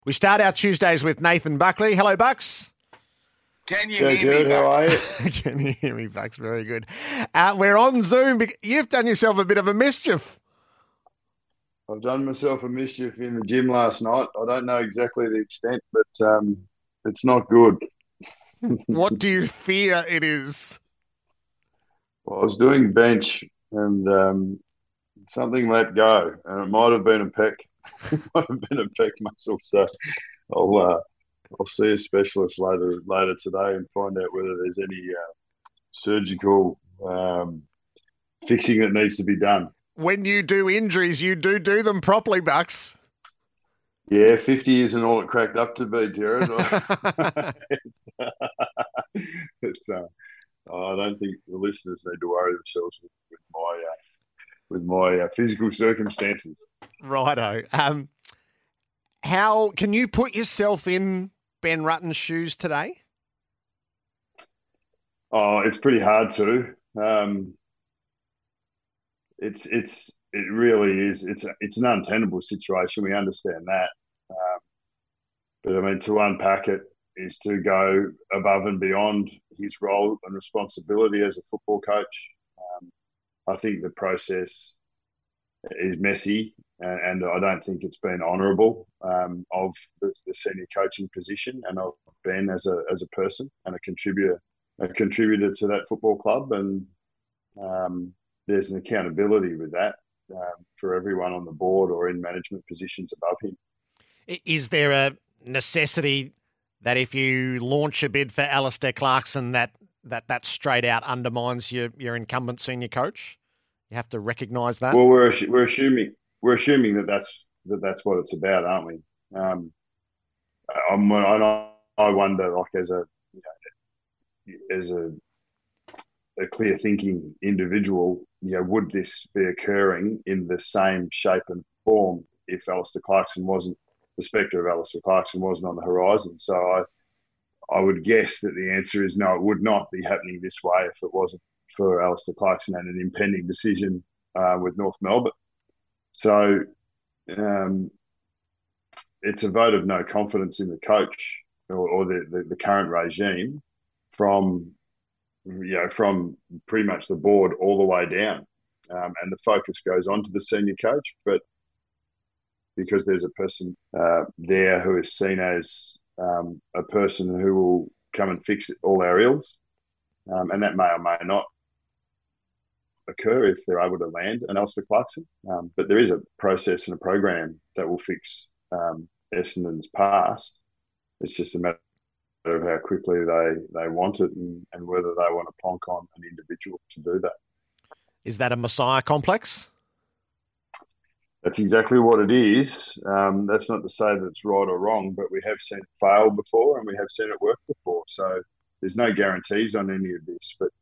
We start our Tuesdays with Nathan Buckley. Hello, Bucks. Can you Joe hear me? Good, how are you? Can you hear me, Bucks? Very good. We're on Zoom. You've done yourself a bit of a mischief. I've done myself a mischief in the gym last night. I don't know exactly the extent, but it's not good. What do you fear it is? Well, I was doing bench and something let go, and it might have been a pec. It might have been a pec muscle. So I'll see a specialist later today and find out whether there's any surgical fixing that needs to be done. When you do injuries, you do them properly, Bucks. Yeah, 50 isn't all it cracked up to be, Jared. I don't think the listeners need to worry themselves with my physical circumstances. Righto. How can you put yourself in Ben Rutten's shoes today? Oh, it's pretty hard to. It really is. It's an untenable situation. We understand that, but I mean, to unpack it is to go above and beyond his role and responsibility as a football coach. I think the process is messy, and I don't think it's been honourable of the senior coaching position and of Ben as a person and a contributor to that football club. And there's an accountability with that for everyone on the board or in management positions above him. Is there a necessity that if you launch a bid for Alistair Clarkson that straight out undermines your incumbent senior coach? You have to recognise that. Well, we're assuming that that's what it's about, aren't we? I wonder, like as a clear thinking individual, would this be occurring in the same shape and form if the spectre of Alistair Clarkson wasn't on the horizon? So I would guess that the answer is no, it would not be happening this way if it wasn't for Alistair Clarkson and an impending decision with North Melbourne. So it's a vote of no confidence in the coach or the current regime from pretty much the board all the way down. And the focus goes on to the senior coach, but because there's a person there who is seen as a person who will come and fix all our ills, and that may or may not occur if they're able to land an Alistair Clarkson. But there is a process and a program that will fix Essendon's past. It's just a matter of how quickly they want it and whether they want to plonk on an individual to do that. Is that a Messiah complex? That's exactly what it is. That's not to say that it's right or wrong, but we have seen it fail before and we have seen it work before. So there's no guarantees on any of this. But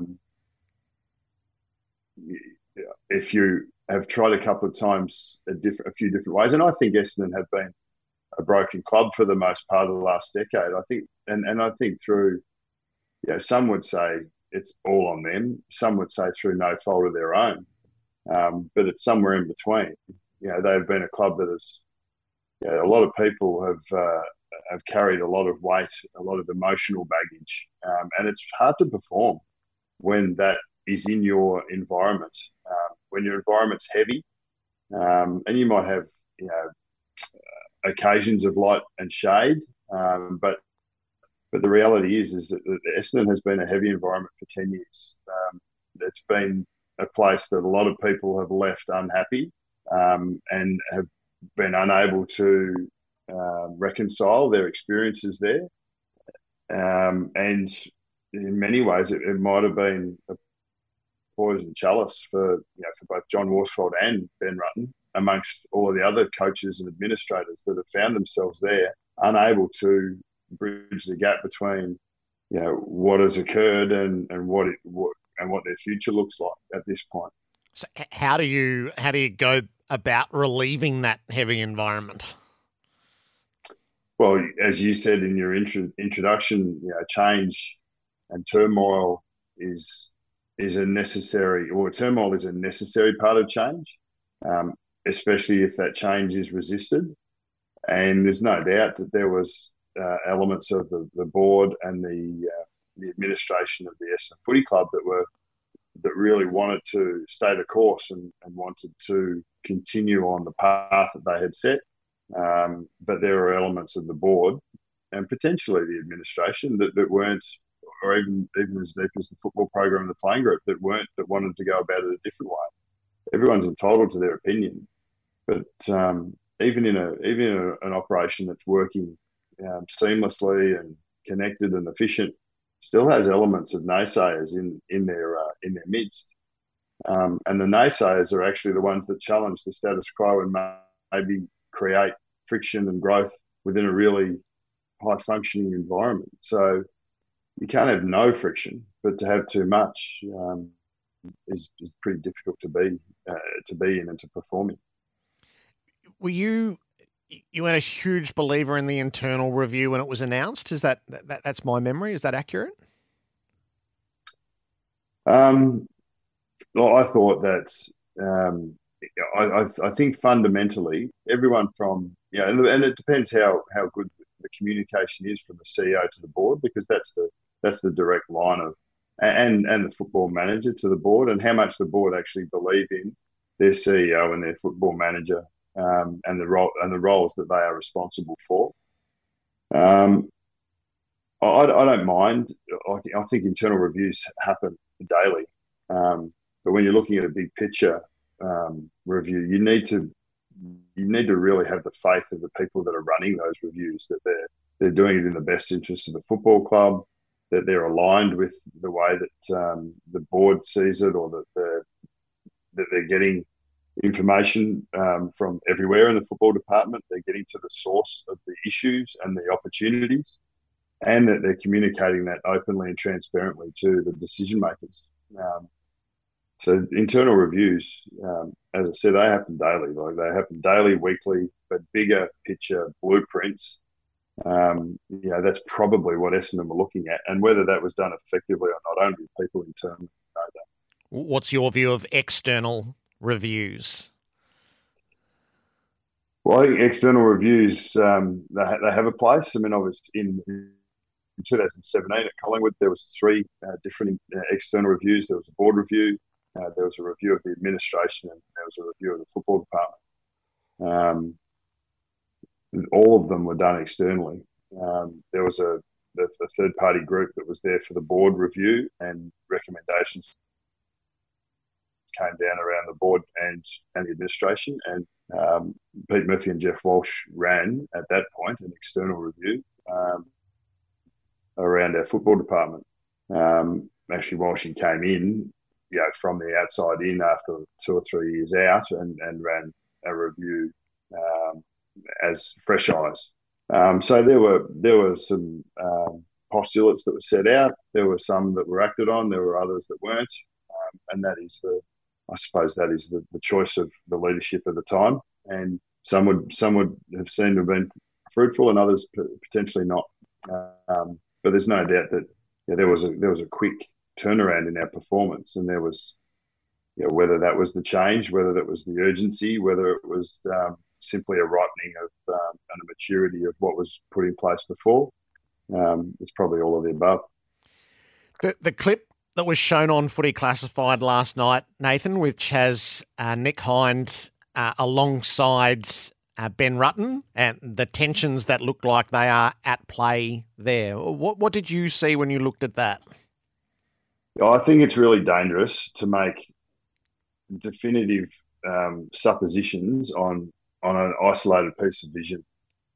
if you have tried a couple of times a few different ways, and I think Essendon have been a broken club for the most part of the last decade. I think, and I think through, some would say it's all on them. Some would say through no fault of their own. But it's somewhere in between. They've been a club that has, a lot of people have carried a lot of weight, a lot of emotional baggage, and it's hard to perform when that is in your environment. When your environment's heavy, and you might have, occasions of light and shade, but the reality is that Essendon has been a heavy environment for 10 years. It's been a place that a lot of people have left unhappy and have been unable to reconcile their experiences there. And in many ways, it might have been a poison chalice for both John Worsfold and Ben Rutten, amongst all of the other coaches and administrators that have found themselves there, unable to bridge the gap between what has occurred and what their future looks like at this point. So how do you go about relieving that heavy environment? Well, as you said in your introduction, change and turmoil is a necessary part of change, especially if that change is resisted. And there's no doubt that there was elements of the board and the administration of the Essendon Footy Club that really wanted to stay the course and wanted to continue on the path that they had set. But there were elements of the board and potentially the administration that weren't, or even as deep as the football program and the playing group, that wanted to go about it a different way. Everyone's entitled to their opinion, but even in an operation that's working seamlessly and connected and efficient, still has elements of naysayers in their midst. And the naysayers are actually the ones that challenge the status quo and maybe create friction and growth within a really high functioning environment. So you can't have no friction, but to have too much is pretty difficult to be in and to perform in. Were you weren't a huge believer in the internal review when it was announced? Is that's my memory? Is that accurate? Well, I thought that I think fundamentally everyone from and it depends how good the communication is from the CEO to the board, because that's the direct line of and the football manager to the board, and how much the board actually believe in their CEO and their football manager and the roles that they are responsible for. I don't mind. I think internal reviews happen daily, but when you're looking at a big picture review, you need to really have the faith of the people that are running those reviews, that they're doing it in the best interest of the football club, that they're aligned with the way that the board sees it, or that they're getting information from everywhere in the football department. They're getting to the source of the issues and the opportunities, and that they're communicating that openly and transparently to the decision makers. So internal reviews, as I said, they happen daily. Like, they happen daily, weekly, but bigger picture blueprints. That's probably what Essendon were looking at, and whether that was done effectively or not, only people internally know that. What's your view of external reviews? Well, I think external reviews, they have a place. I mean, obviously in 2017 at Collingwood, there was three different external reviews. There was a board review, there was a review of the administration, and there was a review of the football department. All of them were done externally. There was a third-party group that was there for the board review, and recommendations came down around the board and the administration. And Pete Murphy and Jeff Walsh ran, at that point, an external review around our football department. Actually, Walshy came in, from the outside in after 2 or 3 years out, and ran a review as fresh eyes. So there were some postulates that were set out. There were some that were acted on. There were others that weren't, and that is the choice of the leadership at the time. And some would have seemed to have been fruitful, and others potentially not. But there's no doubt that there was a quick turnaround in our performance, and there was, whether that was the change, whether that was the urgency, whether it was simply a ripening of and a maturity of what was put in place before. It's probably all of the above. The clip that was shown on Footy Classified last night, Nathan, with Chaz Nick Hind alongside Ben Rutten, and the tensions that look like they are at play there. What did you see when you looked at that? I think it's really dangerous to make definitive suppositions on an isolated piece of vision.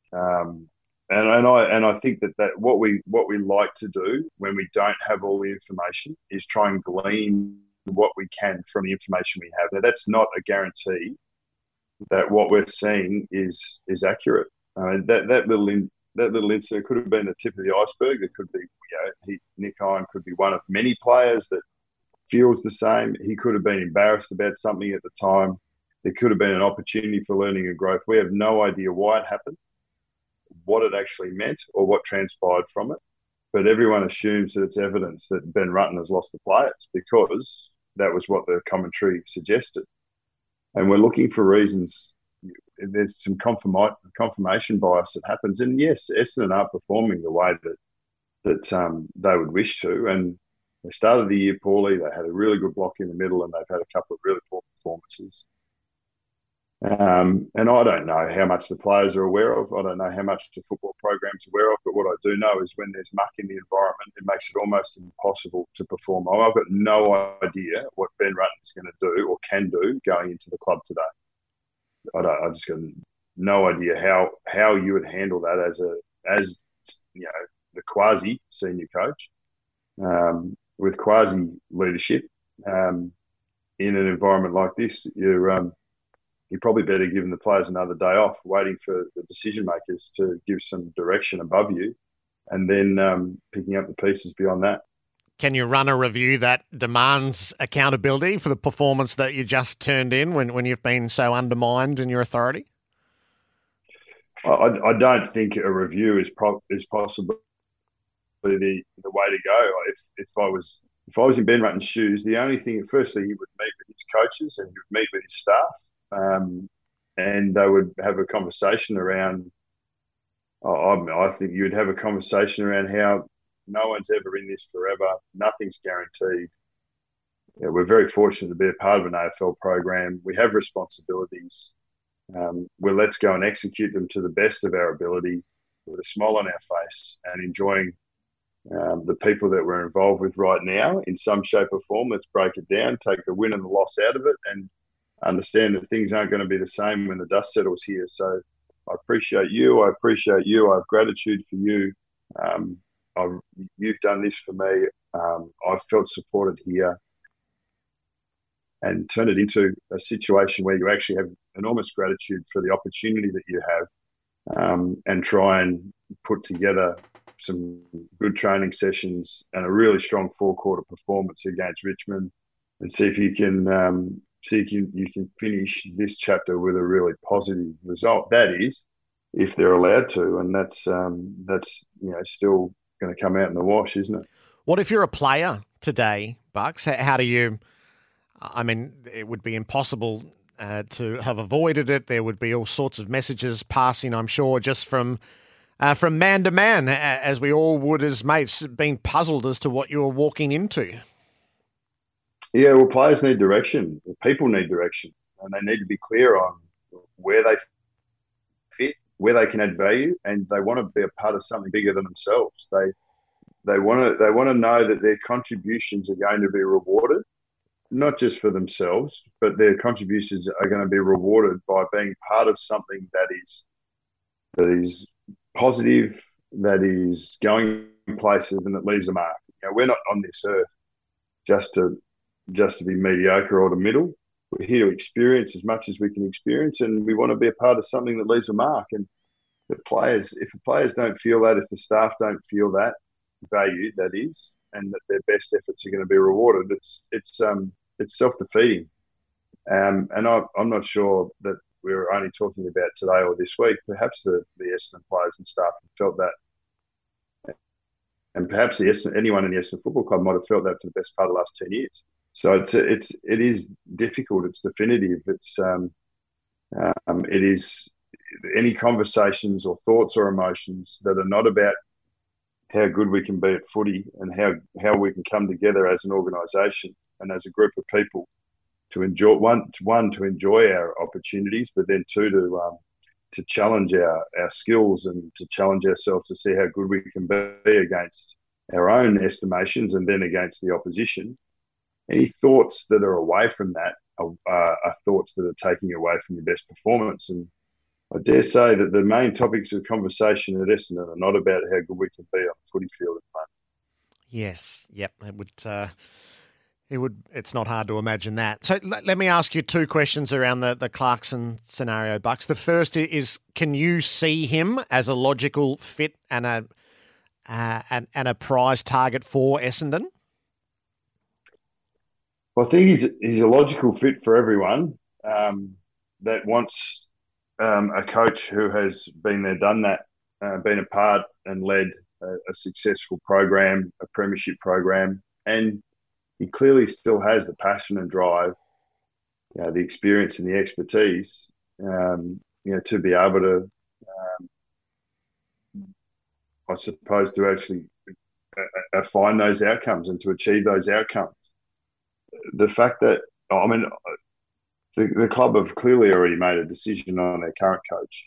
And I think that what we like to do when we don't have all the information is try and glean what we can from the information we have. Now, that's not a guarantee that what we're seeing is accurate. That little incident could have been the tip of the iceberg. It could be, Nick Hind could be one of many players that feels the same. He could have been embarrassed about something at the time. There could have been an opportunity for learning and growth. We have no idea why it happened, what it actually meant, or what transpired from it. But everyone assumes that it's evidence that Ben Rutten has lost the players, because that was what the commentary suggested. And we're looking for reasons. there's some confirmation bias that happens. And yes, Essendon are performing the way that they would wish to. And they started the year poorly. They had a really good block in the middle, and they've had a couple of really poor performances. And I don't know how much the players are aware of. I don't know how much the football program's aware of. But what I do know is when there's muck in the environment, it makes it almost impossible to perform. I've got no idea what Ben Rutten's going to do or can do going into the club today. I just got no idea how you would handle that as the quasi senior coach with quasi leadership in an environment like this. You're probably better giving the players another day off, waiting for the decision makers to give some direction above you, and then picking up the pieces beyond that. Can you run a review that demands accountability for the performance that you just turned in when you've been so undermined in your authority? I don't think a review is possibly the way to go. If I was in Ben Rutten's shoes, the only thing, firstly, he would meet with his coaches and he would meet with his staff, and they would have a conversation around. I think you would have a conversation around how no one's ever in this forever. Nothing's guaranteed. We're very fortunate to be a part of an AFL program. We have responsibilities. Let's go and execute them to the best of our ability with a smile on our face and enjoying the people that we're involved with right now in some shape or form. Let's break it down, take the win and the loss out of it, and understand that things aren't going to be the same when the dust settles here. So I appreciate you. I appreciate you. I have gratitude for you. You've done this for me. I've felt supported here, and turn it into a situation where you actually have enormous gratitude for the opportunity that you have, and try and put together some good training sessions and a really strong four-quarter performance against Richmond, and see if you can finish this chapter with a really positive result. That is, if they're allowed to, and that's still going to come out in the wash, isn't it? What if you're a player today, Bucks? How do you? I mean, it would be impossible to have avoided it. There would be all sorts of messages passing, I'm sure, just from man to man, as we all would as mates, being puzzled as to what you were walking into. Yeah, well, players need direction. People need direction, and they need to be clear on where they fit, where they can add value, and they want to be a part of something bigger than themselves. They want to know that their contributions are going to be rewarded, not just for themselves, but their contributions are going to be rewarded by being part of something that is positive, that is going places, and that leaves a mark. We're not on this earth just to be mediocre or the middle. We're here to experience as much as we can experience, and we want to be a part of something that leaves a mark. And if the players don't feel that, if the staff don't feel that value, that is, and that their best efforts are going to be rewarded, it's self-defeating. And I'm not sure that we're only talking about today or this week. Perhaps the Essendon players and staff have felt that, and perhaps anyone in the Essendon Football Club might have felt that for the best part of the last 10 years. So it is difficult. It's definitive. It is any conversations or thoughts or emotions that are not about how good we can be at footy and how we can come together as an organisation and as a group of people to enjoy to enjoy our opportunities, but then two, to challenge our skills and to challenge ourselves to see how good we can be against our own estimations and then against the opposition. Any thoughts that are away from that are thoughts that are taking away from your best performance. And I dare say that the main topics of conversation at Essendon are not about how good we can be on the footy field at the moment. Yes, yep, it's not hard to imagine that. So let me ask you two questions around the Clarkson scenario, Bucks. The first is, can you see him as a logical fit and a prize target for Essendon? Well, I think he's a logical fit for everyone that wants a coach who has been there, done that, been a part and led a successful program, a premiership program, and he clearly still has the passion and drive, the experience and the expertise, to be able to, I suppose, to actually find those outcomes and to achieve those outcomes. The fact that, I mean, the club have clearly already made a decision on their current coach.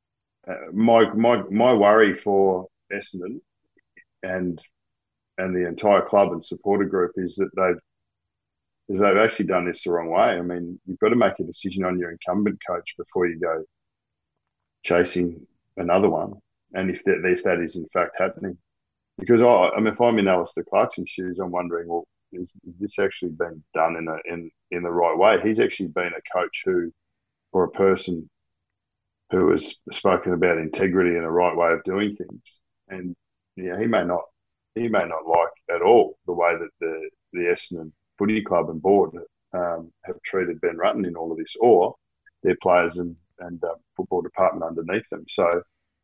My worry for Essendon and the entire club and supporter group is that they've actually done this the wrong way. I mean, you've got to make a decision on your incumbent coach before you go chasing another one, and if that is in fact happening. Because I mean, if I'm in Alistair Clarkson's shoes, I'm wondering, well, is this actually been done in the right way? He's actually been a coach or a person who has spoken about integrity and a right way of doing things, and he may not like at all the way that the Essendon Footy Club and board have treated Ben Rutten in all of this, or their players and football department underneath them. So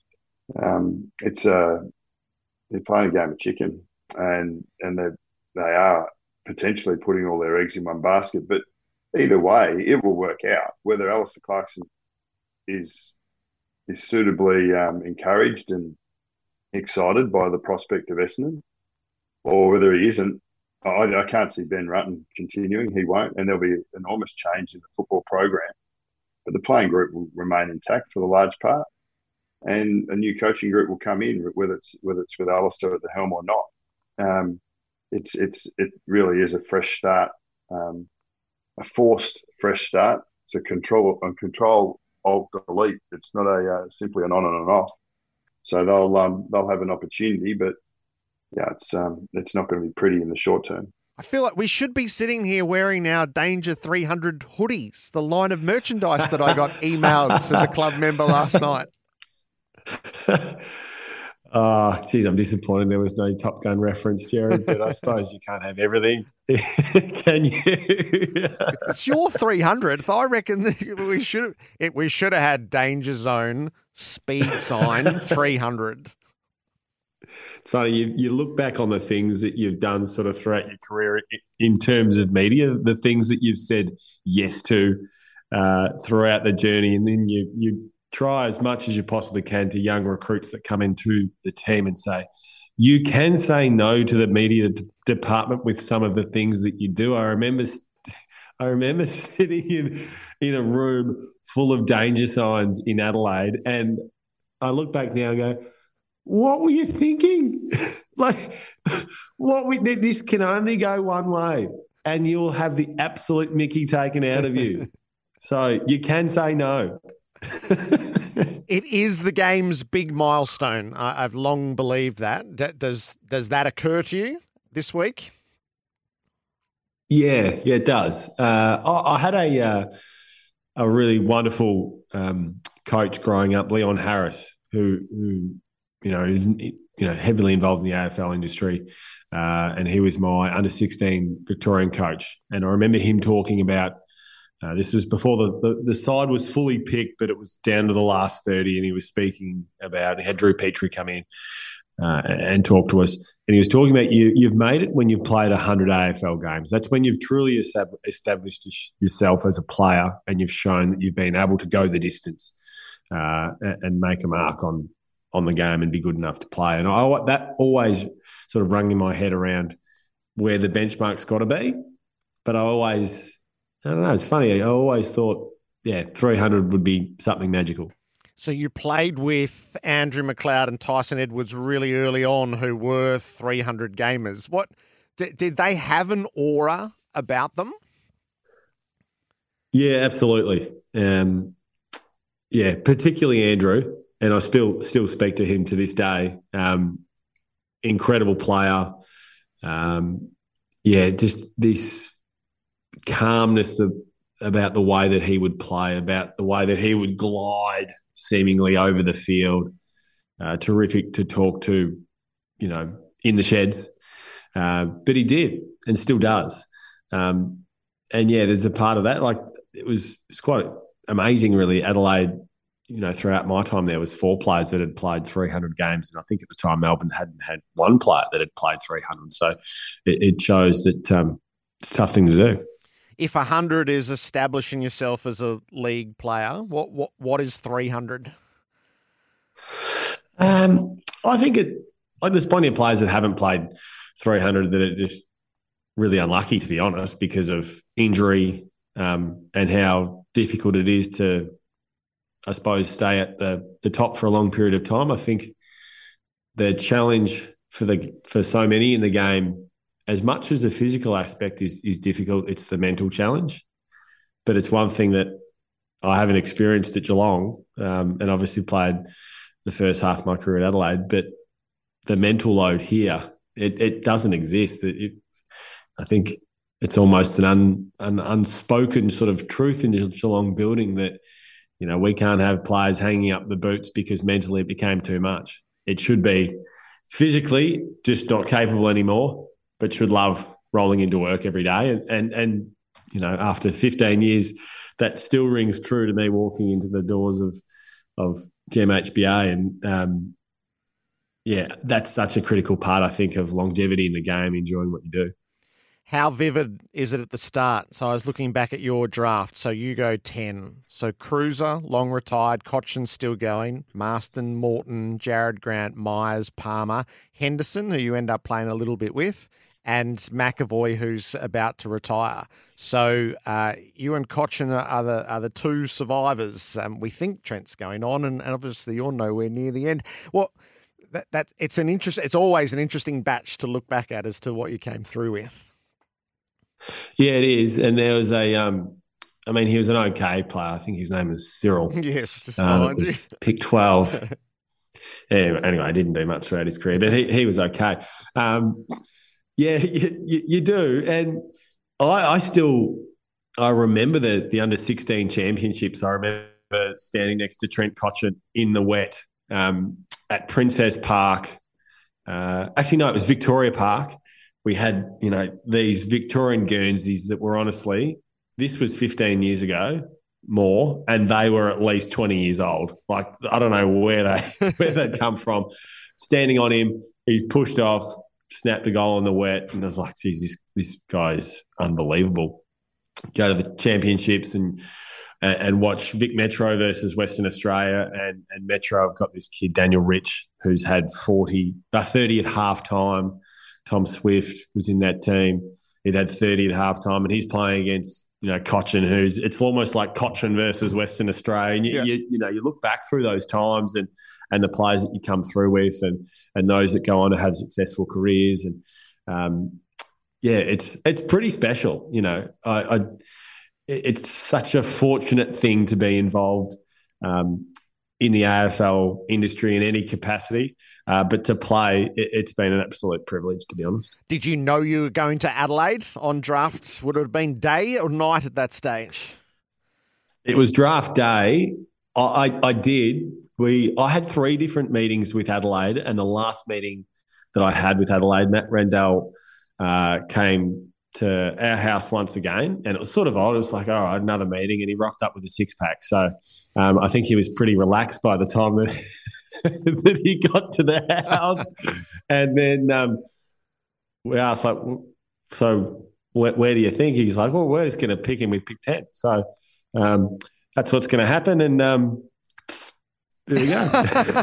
they're playing a game of chicken, and they are potentially putting all their eggs in one basket. But either way, it will work out. Whether Alistair Clarkson is suitably encouraged and excited by the prospect of Essendon, or whether he isn't, I can't see Ben Rutten continuing. He won't, and there'll be enormous change in the football program. But the playing group will remain intact for the large part, and a new coaching group will come in, whether it's with Alistair at the helm or not. It really is a fresh start, a forced fresh start. It's a control alt delete. It's not simply an on and an off. So they'll have an opportunity, but it's not going to be pretty in the short term. I feel like we should be sitting here wearing our Danger 300 hoodies, the line of merchandise that I got emailed as a club member last night. Oh, geez, I'm disappointed there was no Top Gun reference, Jared, but I suppose you can't have everything, can you? It's your 300th. I reckon we should have had Danger Zone speed sign 300. It's funny, you look back on the things that you've done sort of throughout your career in terms of media, the things that you've said yes to throughout the journey, and then you try as much as you possibly can to young recruits that come into the team and say, you can say no to the media department with some of the things that you do. I remember sitting in a room full of danger signs in Adelaide, and I look back now and go, what were you thinking? This can only go one way, and you'll have the absolute mickey taken out of you. So you can say no. It is the game's big milestone. I've long believed that. Does that occur to you this week? Yeah, it does. I had a really wonderful coach growing up, Leon Harris, who is heavily involved in the AFL industry, and he was my under-16 Victorian coach. And I remember him talking about. This was before the side was fully picked, but it was down to the last 30, and he was speaking about, he had Drew Petrie come in and talk to us, and he was talking about you've made it when you've played 100 AFL games. That's when you've truly established yourself as a player, and you've shown that you've been able to go the distance and make a mark on the game and be good enough to play. And that always sort of rung in my head around where the benchmark's got to be, but I don't know. It's funny. I always thought, 300 would be something magical. So you played with Andrew McLeod and Tyson Edwards really early on, who were 300 gamers. What did they have an aura about them? Yeah, absolutely. Particularly Andrew, and I still speak to him to this day. Incredible player. Just this calmness about the way that he would play, about the way that he would glide seemingly over the field. Terrific to talk to, in the sheds. But he did and still does. There's a part of that. Like it's quite amazing, really. Adelaide, throughout my time there was 4 players that had played 300 games. And I think at the time Melbourne hadn't had 1 player that had played 300. So it shows that it's a tough thing to do. if 100 is establishing yourself as a league player, what is 300? I think there's plenty of players that haven't played 300 that are just really unlucky, to be honest, because of injury and how difficult it is to, I suppose, stay at the top for a long period of time. I think the challenge for so many in the game, as much as the physical aspect is difficult, it's the mental challenge. But it's one thing that I haven't experienced at Geelong, and obviously played the first half of my career at Adelaide, but the mental load here, it doesn't exist. I think it's almost an unspoken sort of truth in the Geelong building that, you know, we can't have players hanging up the boots because mentally it became too much. It should be physically just not capable anymore, but should love rolling into work every day. And you know, after 15 years, that still rings true to me walking into the doors of GMHBA. And that's such a critical part, I think, of longevity in the game, enjoying what you do. How vivid is it at the start? So I was looking back at your draft. So you go 10. So Cruiser, long retired, Cochin still going, Marston, Morton, Jared Grant, Myers, Palmer, Henderson, who you end up playing a little bit with, and McAvoy, who's about to retire. So you and Cochin are the two survivors. We think Trent's going on, and obviously you're nowhere near the end. Well, it's always an interesting batch to look back at as to what you came through with. Yeah, it is. And there was he was an okay player. I think his name was Cyril. Yes, just behind you. Pick 12. Anyway, I didn't do much throughout his career, but he was okay. You do. And I remember the under-16 championships. I remember standing next to Trent Cotchin in the wet at Princess Park. Actually, no, it was Victoria Park. We had, you know, these Victorian Guernseys that were honestly, this was 15 years ago, more, and they were at least 20 years old. Like, I don't know where they'd come from. Standing on him, he pushed off, snapped a goal in the wet, and I was like, geez, this guy's unbelievable. Go to the championships and watch Vic Metro versus Western Australia, and Metro have got this kid, Daniel Rich, who's had 30 at halftime. Tom Swift was in that team. He'd had 30 at halftime, and he's playing against, you know, Cochin, it's almost like Cochin versus Western Australia. And you look back through those times and the players that you come through with and those that go on to have successful careers. And it's pretty special. You know, it's such a fortunate thing to be involved in the AFL industry in any capacity. But to play, it's been an absolute privilege, to be honest. Did you know you were going to Adelaide on draft? Would it have been day or night at that stage? It was draft day. I did. I had 3 different meetings with Adelaide, and the last meeting that I had with Adelaide, Matt Rendell came to our house once again, and it was sort of odd. It was like, all right, another meeting, and he rocked up with a 6-pack. So I think he was pretty relaxed by the time that he got to the house. And then we asked, like, so where do you think? He's like, well, we're just going to pick him with pick 10. So that's what's going to happen. And there we go.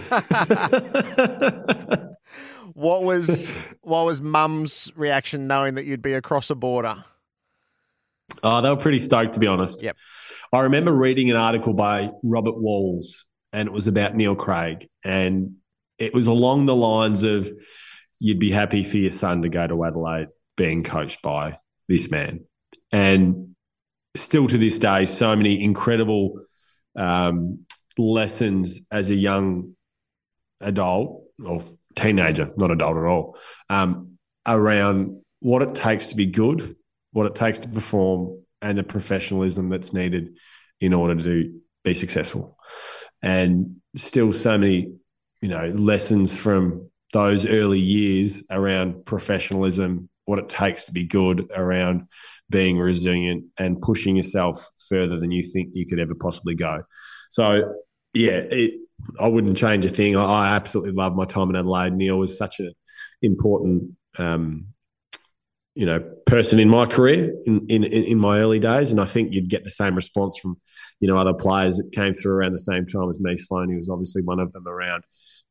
What was Mum's reaction knowing that you'd be across a border? Oh, they were pretty stoked, to be honest. Yep. I remember reading an article by Robert Walls, and it was about Neil Craig, and it was along the lines of, you'd be happy for your son to go to Adelaide being coached by this man. And still to this day, so many incredible lessons as a young adult or teenager, not adult at all, around what it takes to be good, what it takes to perform, and the professionalism that's needed in order to be successful. And still so many, you know, lessons from those early years around professionalism, what it takes to be good, around being resilient and pushing yourself further than you think you could ever possibly go. So, yeah, I wouldn't change a thing. I absolutely love my time in Adelaide. Neil was such an important, person in my career in my early days, and I think you'd get the same response from other players that came through around the same time as me. Sloaney was obviously one of them around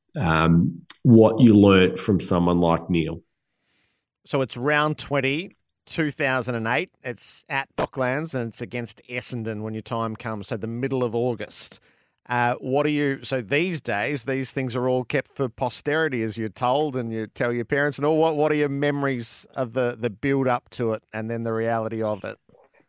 what you learnt from someone like Neil. So it's round 20, 2008. It's at Docklands and it's against Essendon when your time comes. So the middle of August. So these days, these things are all kept for posterity, as you're told, and you tell your parents and all. What are your memories of the build up to it and then the reality of it?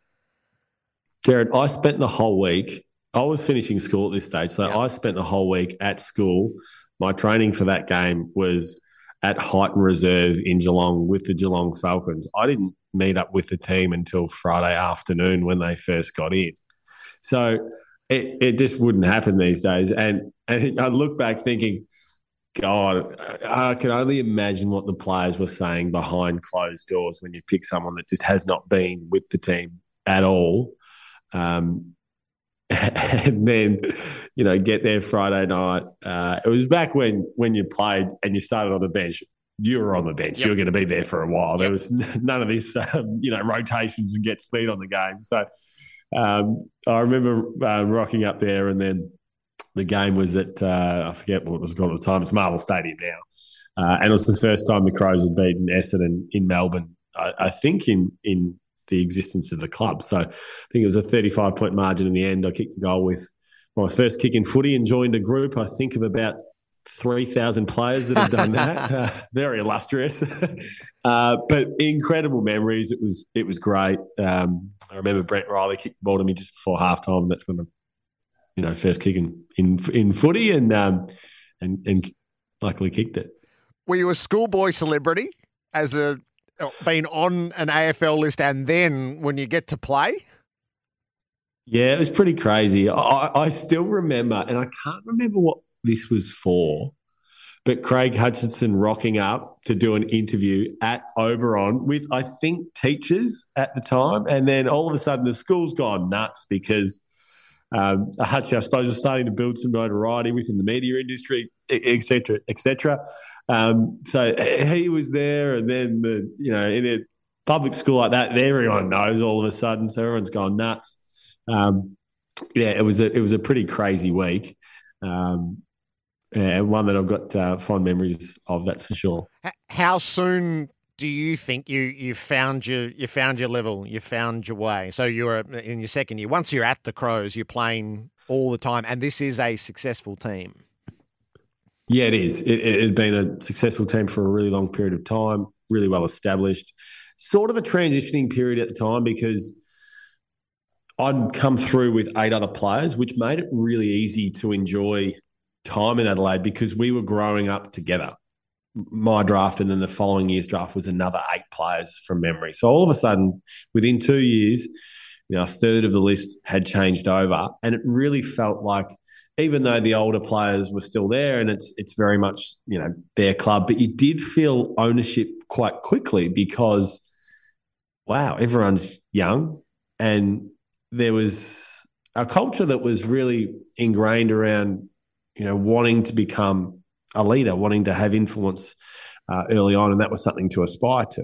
Jared, I spent the whole week, I was finishing school at this stage, so I spent the whole week at school. My training for that game was at Highton Reserve in Geelong with the Geelong Falcons. I didn't meet up with the team until Friday afternoon when they first got in. So it just wouldn't happen these days. And I look back thinking, God, I can only imagine what the players were saying behind closed doors when you pick someone that just has not been with the team at all. And then, get there Friday night. It was back when you played and you started on the bench. You were on the bench. You were going to be there for a while. There was none of this, rotations and get speed on the game. So I remember rocking up there, and the game was at, I forget what it was called at the time. It's Marvel Stadium now. And it was the first time the Crows had beaten Essendon in Melbourne, I think in the existence of the club. So I think it was a 35-point margin in the end. I kicked the goal with my first kick in footy and joined a group, I think, of about 3,000 players that have done that. Very illustrious. But incredible memories. It was great. I remember Brent Riley kicked the ball to me just before halftime, and that's when I first kick in footy and luckily kicked it. Were you a schoolboy celebrity being on an AFL list, and then when you get to play? Yeah, it was pretty crazy. I still remember, and I can't remember what this was for, but Craig Hutchinson rocking up to do an interview at Oberon with, I think, teachers at the time. And then all of a sudden the school's gone nuts because Hutchie, I suppose, was starting to build some notoriety within the media industry, et cetera, et cetera. So he was there, and then in a public school like that, everyone knows all of a sudden, so everyone's gone nuts. It was a pretty crazy week, and one that I've got fond memories of. That's for sure. How soon do you think you found your level, you found your way? So you're in your second year. Once you're at the Crows, you're playing all the time, and this is a successful team. Yeah, it is. It had been a successful team for a really long period of time, really well established. Sort of a transitioning period at the time because I'd come through with 8 other players, which made it really easy to enjoy time in Adelaide because we were growing up together. My draft and then the following year's draft was another 8 players from memory. So all of a sudden, within 2 years, a third of the list had changed over, and it really felt like, even though the older players were still there and it's very much, their club, but you did feel ownership quite quickly because, wow, everyone's young, and there was a culture that was really ingrained around, wanting to become a leader, wanting to have influence early on, and that was something to aspire to,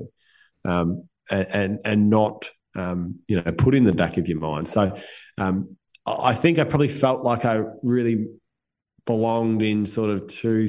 and not put in the back of your mind. So I think I probably felt like I really belonged in sort of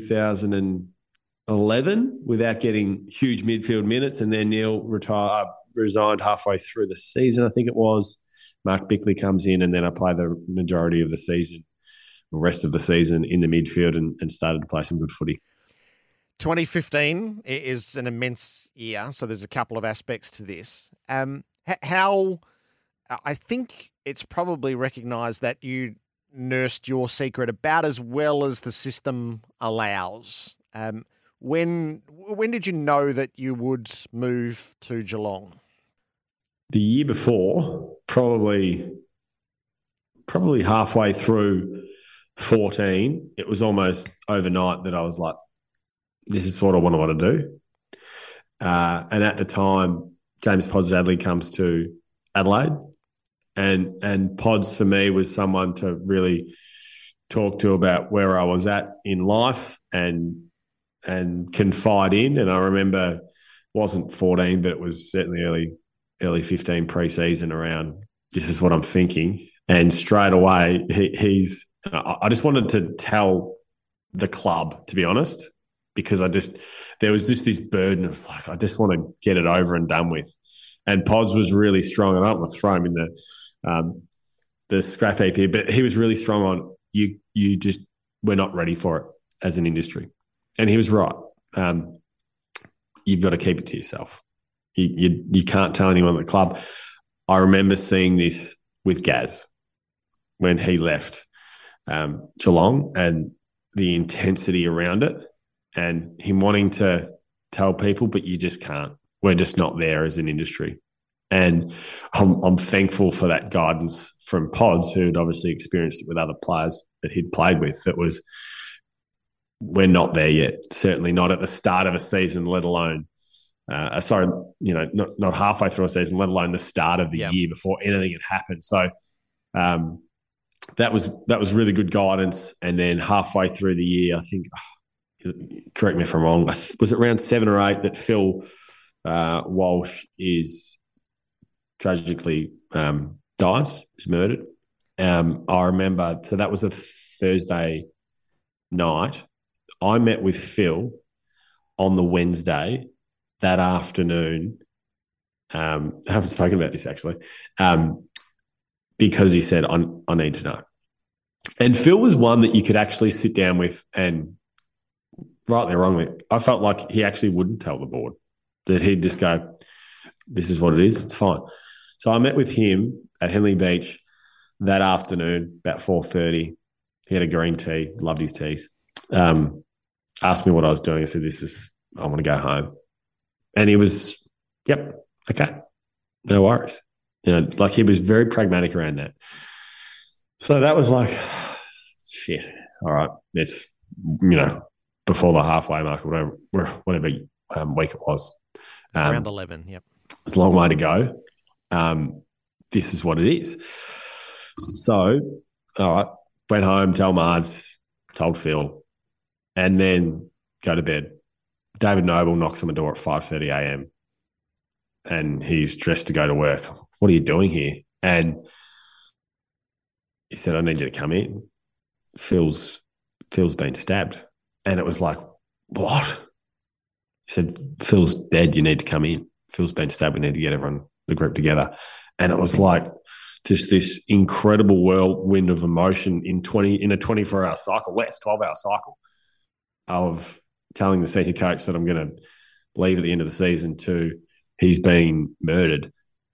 2011 without getting huge midfield minutes, and then Neil resigned halfway through the season, I think it was. Mark Bickley comes in, and then I play the majority of the season, the rest of the season in the midfield, and started to play some good footy. 2015 is an immense year, so there's a couple of aspects to this. How I think it's probably recognised that you nursed your secret about as well as the system allows. When did you know that you would move to Geelong? The year before, probably halfway through 14, it was almost overnight that I was like, this is what I want to do. And at the time, James Podsadley comes to Adelaide, and Pods for me was someone to really talk to about where I was at in life and confide in. And I remember wasn't 14, but it was certainly early 15 pre-season around, this is what I'm thinking. And straight away, I just wanted to tell the club, to be honest, because there was just this burden. It was like, I just want to get it over and done with. And Pods was really strong. And I don't want to throw him in the scrap heap here, but he was really strong on we're not ready for it as an industry. And he was right. You've got to keep it to yourself. You can't tell anyone at the club. I remember seeing this with Gaz when he left Geelong, and the intensity around it, and him wanting to tell people, but you just can't. We're just not there as an industry. And I'm thankful for that guidance from Pods, who'd obviously experienced it with other players that he'd played with. That was, we're not there yet. Certainly not at the start of a season, let alone, not halfway through a season, let alone the start of the year before anything had happened. So that was really good guidance. And then halfway through the year, I think, correct me if I'm wrong, was it around 7 or 8 that Phil Walsh is tragically dies, is murdered. I remember, so that was a Thursday night. I met with Phil on the Wednesday that afternoon. I haven't spoken about this actually, because he said, I need to know. And Phil was one that you could actually sit down with, and rightly or wrongly, I felt like he actually wouldn't tell the board, that he'd just go, this is what it is, it's fine. So I met with him at Henley Beach that afternoon, about 4:30. He had a green tea, loved his teas. Asked me what I was doing. I said, I want to go home. And he was, yep, okay, no worries. Like he was very pragmatic around that. So that was like, shit, all right, it's, before the halfway mark or whatever week it was. Around 11, yep. It's a long way to go. This is what it is. So, all right, went home, tell Mards, told Phil, and then go to bed. David Noble knocks on the door at 5:30 a.m. and he's dressed to go to work. What are you doing here? And he said, I need you to come in. Phil's been stabbed. And it was like, what? He said, Phil's dead. You need to come in. Phil's been stabbed. We need to get the group together. And it was like just this incredible whirlwind of emotion in a 24-hour cycle, less 12-hour cycle, of telling the senior coach that I'm going to leave at the end of the season to he's been murdered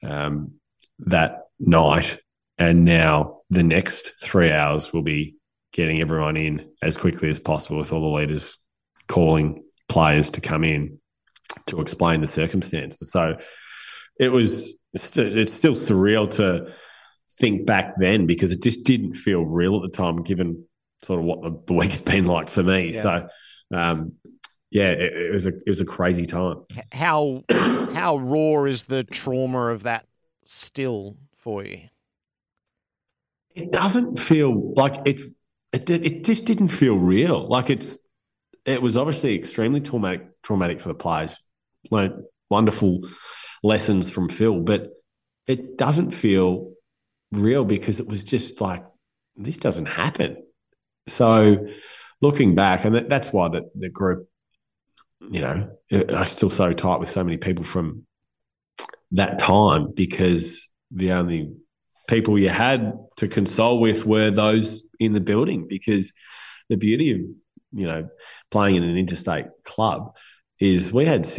that night. And now the next 3 hours will be getting everyone in as quickly as possible, with all the leaders calling players to come in to explain the circumstances. So it's still surreal to think back then, because it just didn't feel real at the time, given sort of what the week has been like for me. Yeah. So, it was a crazy time. How raw is the trauma of that still for you? It doesn't feel like it just didn't feel real. Like it was obviously extremely traumatic for the players. Learned wonderful lessons from Phil, but it doesn't feel real because it was just like, this doesn't happen. So looking back, and that's why the group, are still so tight with so many people from that time, because the only people you had to console with were those in the building. Because the beauty of, playing in an interstate club is we had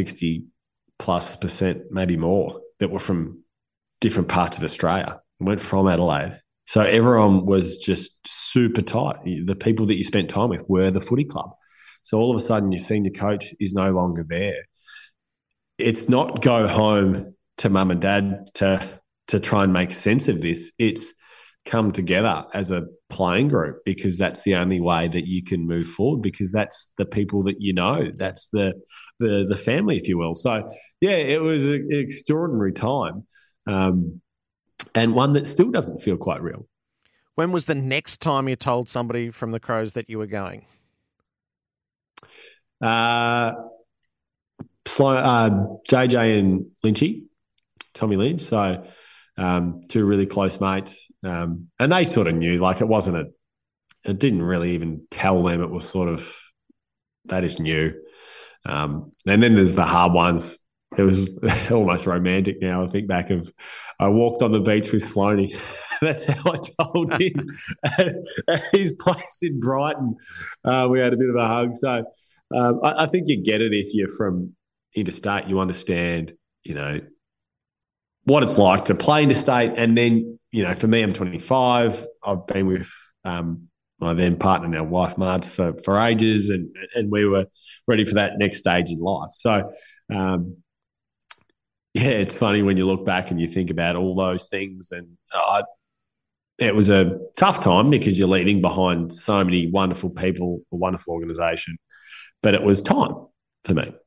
60+%, maybe more, that were from different parts of Australia, weren't from Adelaide. So everyone was just super tight. The people that you spent time with were the footy club. So all of a sudden your senior coach is no longer there. It's not go home to mum and dad to try and make sense of this. It's come together as a playing group, because that's the only way that you can move forward, because that's the people that that's the family, if you will. So, yeah, it was an extraordinary time, and one that still doesn't feel quite real. When was the next time you told somebody from the Crows that you were going? JJ and Lynchy, Tommy Lynch. So two really close mates. And they sort of knew, like it didn't really even tell them. It was sort of, they just knew. And then there's the hard ones. It was almost romantic now. I think back of, I walked on the beach with Sloaney. That's how I told him at his place in Brighton. We had a bit of a hug. So I think you get it if you're from interstate. You understand, what it's like to play interstate. And then, for me, I'm 25. I've been with my then partner, now wife, Mards, for ages, and we were ready for that next stage in life. So, it's funny when you look back and you think about all those things. And it was a tough time because you're leaving behind so many wonderful people, a wonderful organisation. But it was time for me.